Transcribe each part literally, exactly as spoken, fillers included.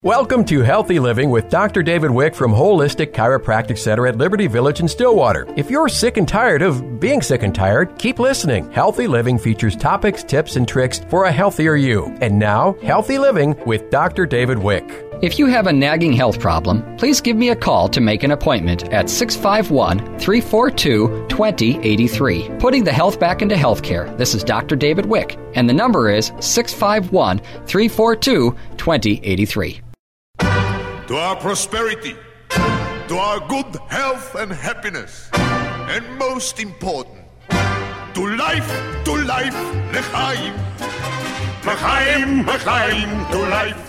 Welcome to Healthy Living with Doctor David Wick from Holistic Chiropractic Center at Liberty Village in Stillwater. If you're sick and tired of being sick and tired, keep listening. Healthy Living features topics, tips, and tricks for a healthier you. And now, Healthy Living with Doctor David Wick. If you have a nagging health problem, please give me a call to make an appointment at six five one, three four two, two zero eight three. Putting the health back into healthcare. This is Doctor David Wick, and the number is six five one, three four two, two zero eight three. To our prosperity, to our good health and happiness, and most important, to life, to life, l'chaim, l'chaim, l'chaim, to life.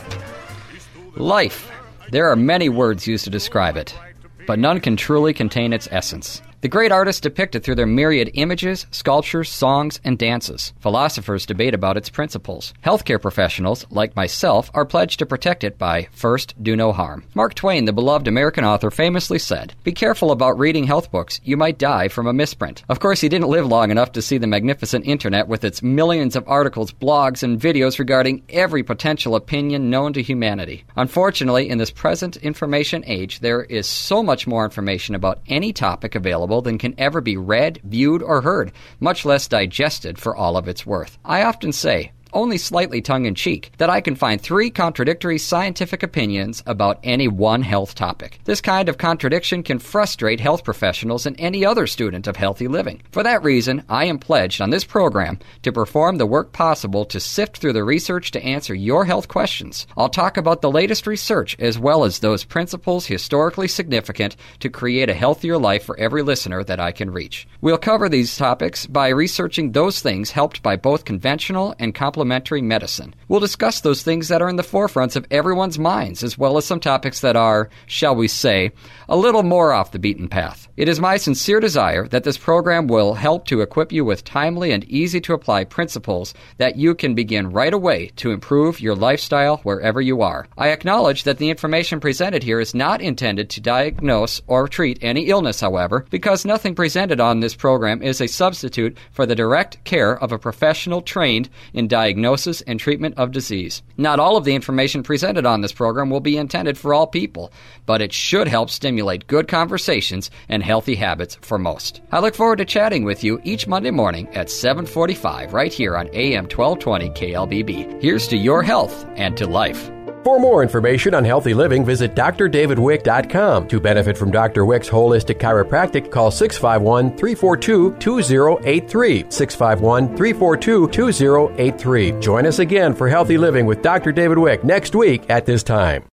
Life. There are many words used to describe it, but none can truly contain its essence. The great artists depict it through their myriad images, sculptures, songs, and dances. Philosophers debate about its principles. Healthcare professionals, like myself, are pledged to protect it by, first, do no harm. Mark Twain, the beloved American author, famously said, "Be careful about reading health books. You might die from a misprint." Of course, he didn't live long enough to see the magnificent internet with its millions of articles, blogs, and videos regarding every potential opinion known to humanity. Unfortunately, in this present information age, there is so much more information about any topic available than can ever be read, viewed, or heard, much less digested for all of its worth. I often say, only slightly tongue-in-cheek, that I can find three contradictory scientific opinions about any one health topic. This kind of contradiction can frustrate health professionals and any other student of healthy living. For that reason, I am pledged on this program to perform the work possible to sift through the research to answer your health questions. I'll talk about the latest research as well as those principles historically significant to create a healthier life for every listener that I can reach. We'll cover these topics by researching those things helped by both conventional and complementary Complementary medicine. We'll discuss those things that are in the forefronts of everyone's minds, as well as some topics that are, shall we say, a little more off the beaten path. It is my sincere desire that this program will help to equip you with timely and easy-to-apply principles that you can begin right away to improve your lifestyle wherever you are. I acknowledge that the information presented here is not intended to diagnose or treat any illness, however, because nothing presented on this program is a substitute for the direct care of a professional trained in diagnosis diagnosis and treatment of disease. Not all of the information presented on this program will be intended for all people, but it should help stimulate good conversations and healthy habits for most. I look forward to chatting with you each Monday morning at seven forty-five right here on A M twelve twenty K L B B. Here's to your health and to life. For more information on healthy living, visit d r david wick dot com. To benefit from Doctor Wick's Holistic Chiropractic, call six five one, three four two, two zero eight three, six five one, three four two, two zero eight three. Join us again for Healthy Living with Doctor David Wick next week at this time.